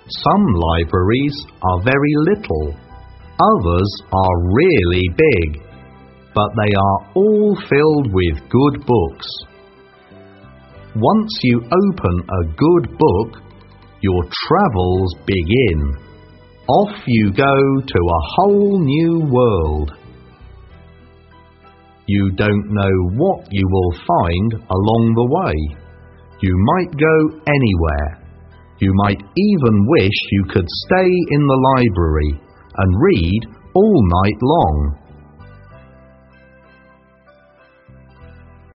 Some libraries are very little, others are really big, but they are all filled with good books. Once you open a good book, your travels begin. Off you go to a whole new world. You don't know what you will find along the way. You might go anywhere. You might even wish you could stay in the library and read all night long.